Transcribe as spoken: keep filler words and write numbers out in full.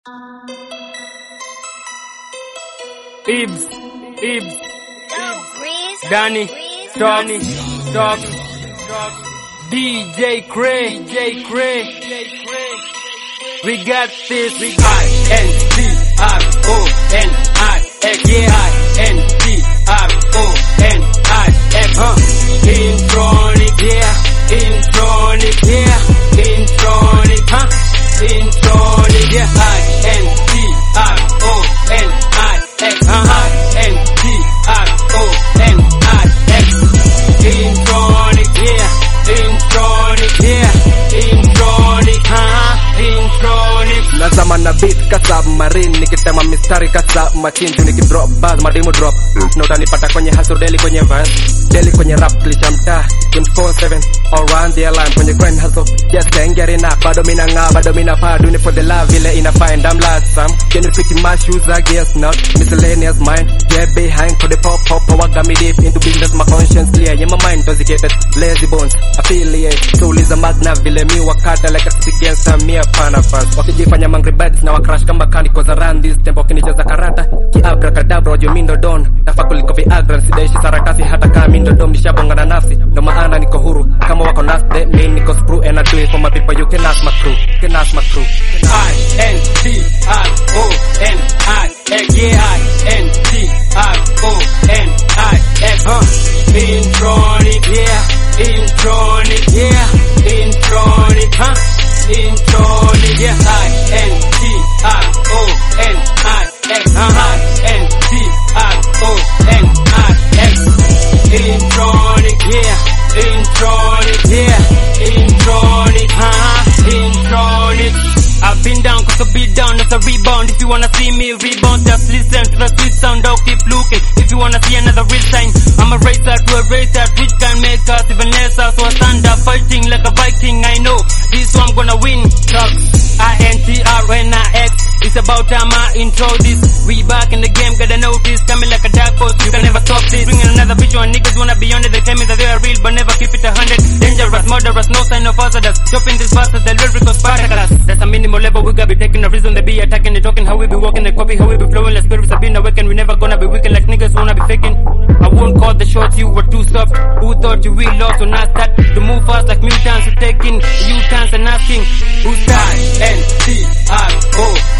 Ibs, Ibs, Danny, Tony, Dog, D J Cray, D J Cray. We got this. We got N T R O N I X. Yeah, I N T R O N I X. Huh? Intronic, yeah. Intronic, yeah. Intronic, huh? Intronic, yeah. I N T R O N I X. Uh-huh. N T R O N I X. Intronic, yeah. Intronic, yeah. Intronic, huh? Intronic. Nazama na beat ka submarine, nikitema mistari ka submachine, nikidrop buzz madimu drop. Na utanipata kwenye hustle daily kwenye verse, daily kwenye rap klisha mtaa twenty four seven all round the line kwenye grind hustle. Just can't get enough, bado mina nga, bado mina faa, doing it for the love ile ina find. I'm last some, can you fit in my shoes? I guess not. Miscellaneous mind, get behind for the pop pop, power got me deep into business, my conscience clear, yeah my mind intoxicated, lazy bones, affiliate, soul is a magna vile mi wakata like a city against a mere panafans. Wakijifanya mangry birds na wakrash kamba kandi cause around this tempo kinicheza karata, ki abra kadabra ojo mindo don, nafakuliko viagra, sidaishi sarakasi hata kama mindo dom, nishabonga na nafsi, ndo maana niko huru, kama wako nasde, me niko screw, and I do it for my people, you can ask my crew, you can ask my crew. I N T R O N I X, yeah, I N T R O N I X, huh? Intronic, yeah, Intronic, yeah, Intronic, huh? Intronic, yeah, I N T R O N I X, uh-huh, N T R O N I X. Intronic, yeah, Intronic, yeah, Intronic, huh? Intronic. I've been down cause I beat down as a rebound. If you wanna see me rebound, just listen to the sweet sound, don't keep looking. If you wanna see another real sign, I'm a racer to a racer, which can make us even lesser. So I stand up fighting like a Viking, I know this one I'm gonna win. Trucks, I N T R O N I X. It's about time I intro this. We back in the game, gotta notice, coming like a dark horse, you can never stop this. Bringing another bitch on niggas wanna be on it, they tell me that they are real, but never keep it a hundred. Dangerous, murderous, no sign of hazardous. Chopping this bastard, the lyrical spartacus. That's a minimal level, we gotta be taking the reason they be attacking, they talking how we be walking, they copy how we be flowing, like spirits have been awakened. We never gonna be weakened like niggas wanna be faking. I won't call the shots, you were too soft. Who thought you will lost or not that? To move fast like mutants, we taking U-turns and asking who's that? I N T R O